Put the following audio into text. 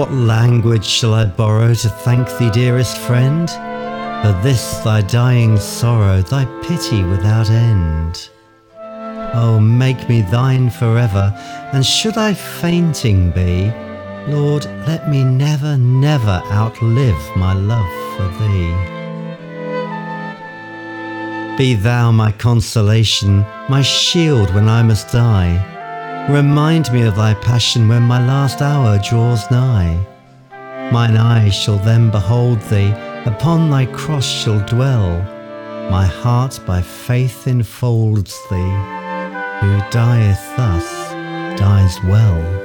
What language shall I borrow to thank thee, dearest friend, for this thy dying sorrow, thy pity without end? Oh, make me thine forever, and should I fainting be, Lord, let me never, never outlive my love for thee. Be thou my consolation, my shield when I must die. Remind me of thy passion when my last hour draws nigh. Mine eyes shall then behold thee, upon thy cross shall dwell. My heart by faith enfolds thee, who dieth thus dies well.